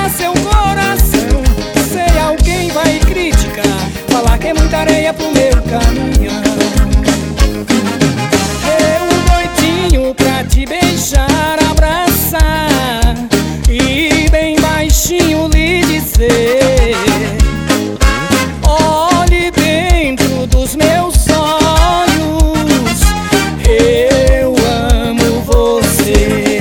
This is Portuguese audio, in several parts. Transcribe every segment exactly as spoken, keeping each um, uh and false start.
ganhar seu coração. Sei alguém vai criticar, falar que é muita areia pro meu caminhão. Eu doidinho pra te beijar, abraçar e bem baixinho lhe dizer: olhe dentro dos meus olhos, eu amo você.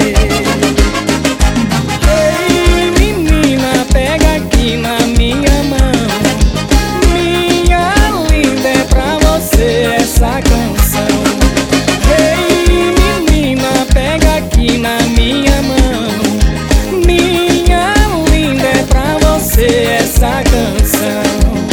Ei menina, pega aqui na minha mão, minha linda, é pra você essa canção. Ei menina, pega aqui na minha mão, minha linda, é pra você essa canção.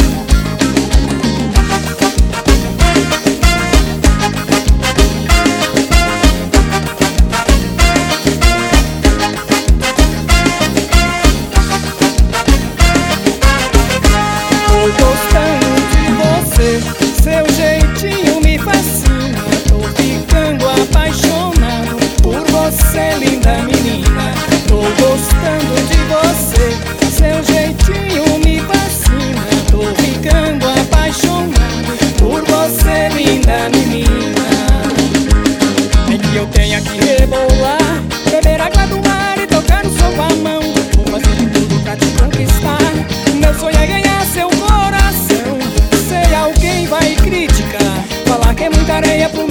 Tô gostando de você, seu jeitinho me fascina. Tô ficando apaixonado por você, linda menina. Tô gostando de você, seu jeitinho me fascina. Tô ficando apaixonado por você, linda menina. É que eu tenho que rebolar, beber água do mar e tocar no sol com a mão. Vou fazer de tudo pra te conquistar. Meu sonho é ganhar seu coração. Sei alguém vai criticar, falar que é muita areia pro